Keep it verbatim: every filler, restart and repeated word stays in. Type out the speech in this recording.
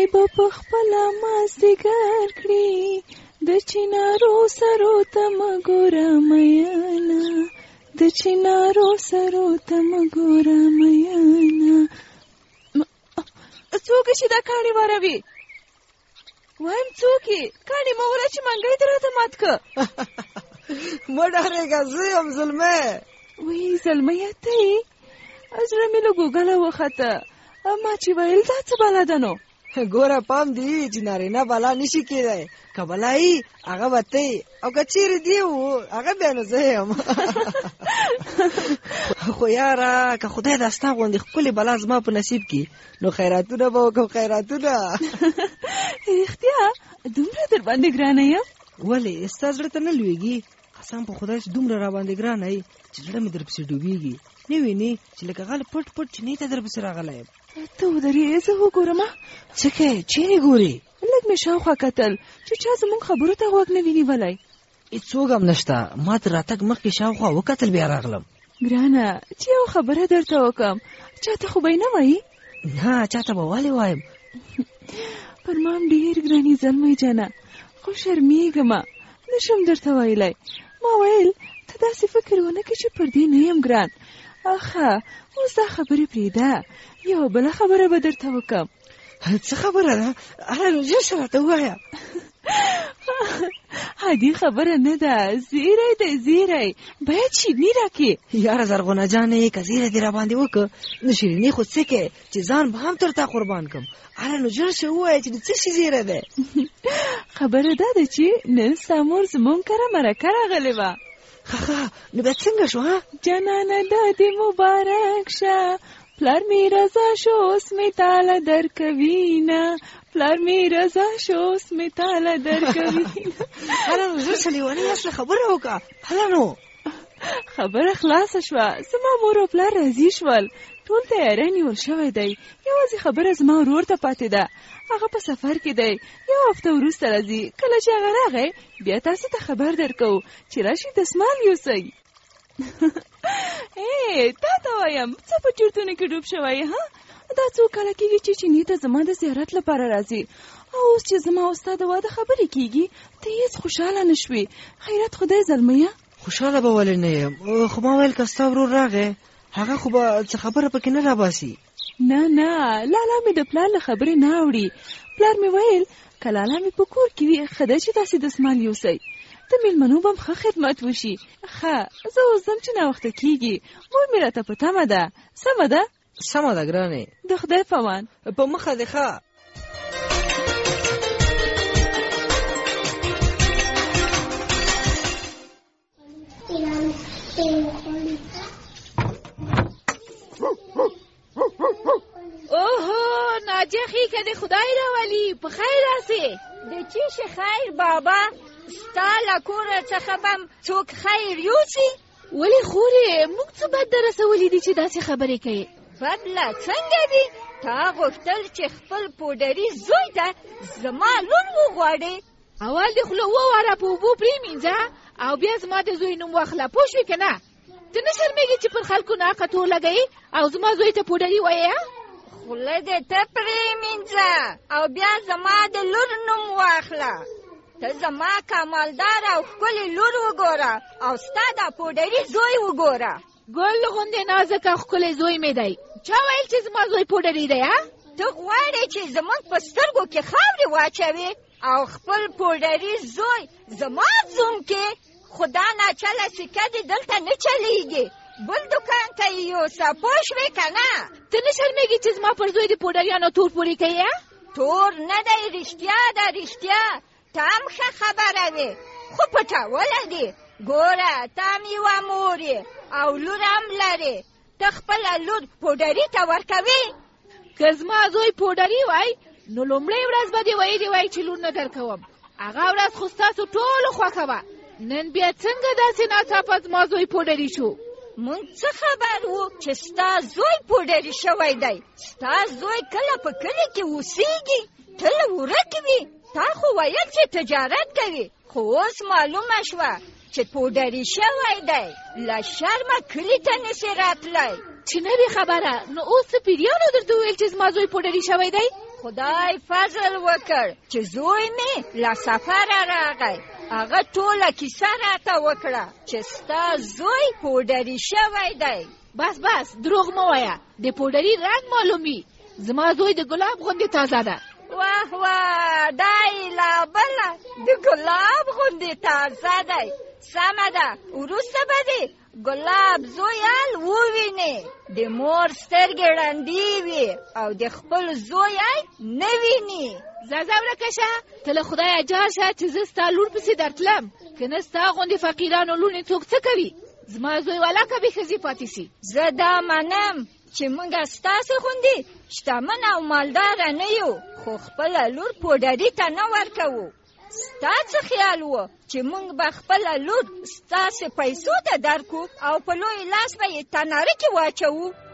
خدای به په خپله مازدیګر کړي د چنارو سرو ته مه ګوره میینه د چنارو سرو ته مه ګوره میینه. څوک چې دا کاڼي واروي؟ وایم څوک یې؟ کاڼي مه وره چې منګی دې راته مات که. مه ډارېږه، زه یم زلمی. وی زلمیه ته یې؟ زړه مې له ګوګله وخته. ما چې ویل دا څه بلا ده نو؟ ګوره پام دی چې نارینه بلا نشي کېدی، که بلا یي هغه به ته یې، او که چیرې دی و هغه بیا نو زه یم. خو یاره که خدای دا ستا غوندې ښکلې بلا زما په نصیب کړي نو خیراتونه به وکړم، خیراتونه. رښتیا دومره در باندې ګرانه یم؟ ولې ستا زړه ته نه لوېږي؟ قسم په خدای چې دومره را باندې ګرانه یي چې زړه مې در پسې ډوبېږي. نه وینې چې لکه غل پټ پټ چینې ته در پسې راغلی یم. ته ودرې، زه وګورم. څه کوې؟ چیرې ګورې؟ لږ مې شاوخوا کتل چې چا زموږ خبرو ته غوږ نه وي نیولی. هېڅوک هم نشته. ما تر راتګ مخکې شاوخوا وکتل بیا راغلم. ګرانه چې یو خبره درته وکړم، چاته خو به یې نه وایي؟ نه، چاته به ولې وایم؟ پر ما هم ډېر ګرانې زلمی جانه، خو شرمېږم نشم درته ویلی. ما ویل ته داسې فکر ونه کړې چې پر دې نه یم ګران. اخه اوس دا خبرې پرېږده، یوه بله خبره به درته وکړم. څه خبره ده؟ هله نو ژر شه راته ووایه. عادي خبره نه ده، زیری دی زیری، باید شیریني راکړې. یاره زرغونه جانې که زیری دې را باندې وکړه نو شیریني خو څه کوې چې ځان به هم تر تا قربان کړم. هله نو ژر شه ووایه چې د څه شي زیری دی. خبره دا ده چې نن ستا مور زموږ کره مرکه راغلې وه. ښه نو بیا څنګه شو؟ ها جانانه دا دې مبارک شه، پلار می رضا شو اوس می تاله درکوینه، پلار می رضا شو اوس می تاله درکوینه. هله نو زر شه لیونۍ اصله خبره وکړه. هله نو خبره خلاصه شوه، زما مور او پلار راضي شول، ټول تیاری نیول شوی دی. یوازې خبره زما ورور ته پاتې ده، هغه په سفر کې دی، یو هفته وروسته راځي. کله چې هغه راغی بیا تاسو ته خبر درکوو چې راشي دستمال یوسئ. ای تا ته وایم څه په چورتونو کې ډوب شوی؟ ها دا څو کاله کېږي چې چینې ته زما د زیارت لپاره راځي، او اوس چې زما او ستا د واده خبرې کېږي ته هېڅ خوشحاله نه شوې. خیرت خدای زلمیه. خوشحاله به ولې نه یم؟ خو ما ویل که ستا ورور راغی هغه خو به څه خبره پکې نه راباسي. نه نه، لالا مې د پلار له خبرې نه اوړي. پلار مې ویل که لالا مې په کور کې وي ښه ده چې داسې دستمال یوسئ، د مېلمنو به هم ښه خدمت وشي. ښه زه اوس ځم چې ناوخته کېږي، مور مې راته په تمه ده. سمه ده؟ سمه ده ګرانې، د خدای په امان. په مخه دې ښه. اوهو ناجخی که د خدای راولی په خیر راسې. د چی شي خیر بابا؟ ستا له کوره څخه به څوک خیر یوسي؟ ولې خورې موږ څه بد در رسولي دي چې داسې خبرې کوې؟ بدله څنګه دي؟ تا غوښتل چې خپل پوډري زوی ته زما لور وغواړې. اول دې خوله وواره په اوبو پرېمینځه او بیا زما د زوی نوم واخله، پوه شوې که نه؟ ته نه شرمېږې چې پر خلکو ناقه تور لګوې او زما زوی ته پوډري وایې؟ خوله دې ته پرېمینځه او بیا زما د لور نوم واخله. ته زما کمالدار او ښکلې لور وګوره او ستا دا پوډري زوی وګوره. ګل غوندې نازک او ښکلی زوی مې دی. چا ویل چې زما زوی پوډري دی؟ ها ته غواړې چې زموږ په سترګو کې خاورې واچوې او خپل پوډري زوی زما زوم کې؟ خدا ناچله سکه دې دلته نه چلیږي، بل دکان ته یې یوسه، پوه شوې که نه؟ ته نه شرمېږې چې زما پر زوی د پوډریانو تور پورې کوې؟ تور نه دی، رښتیا ده رښتیا. ته هم ښه خبره وې خو پټوله دې. ګوره ته هم یوه مور یې او لور هم لرې، ته خپله لور پوډري ته ورکوې؟ که زما زوی پوډري وای نو لومړۍ ورځ به دې ویلې وای چې لور نه درکوم. هغه ورځ خو ستاسو ټولو خوښه وه. نن بیا څنګه داسې ناڅاپه زما زوی پوډري شو؟ مونږ څه خبر وو چې ستا زوی پوډري شوی دی؟ ستا زوی کله په کلي کې اوسېږي، تل ورک وي. تا خو ویل چې تجارت کوي، خو اوس معلومه شوه چې پوډري شوی دی. له شرمه کلي ته نسې راتلی. چې نه وي خبره نو اوس څه پیریانو درته وویل چې زما زوی پوډري شوی دی؟ خدای فضل وکړ چې زوی مې له سفره راغی. هغه ټوله کیسه راته وکړه چې ستا زوی پوډري شوی دی. بس بس دروغ مه وایه، د پوډري رنګ معلومي. زما زوی د ګلاب غوندې تازه ده. واه واه دا یې لا بله د ګلاب غوندې تازه دی. سمه ده، وروسته به دې ګلاب زویال ووینې. د مور سترګې ړندې وي او د خپل زوی نه ویني. ځه ځه ورکه شه، ته له خدایه جار شه چې زه ستا لور پسې درتلم، که نه ستا غوندې فقیرانو لوڼې څوک څه کوي؟ زما زوی ولاکه بې ښځې پاتې سي. زه دا منم چې موږ ستاسې غوندې شتمن او مالداره نه یو، خو خپله لور پوډري ته نه ورکوو. ستا څه خیال و چې موږ به خپله لور ستاسې پیسو ته درکو او په لوی لاس به یې تناره کې واچوو؟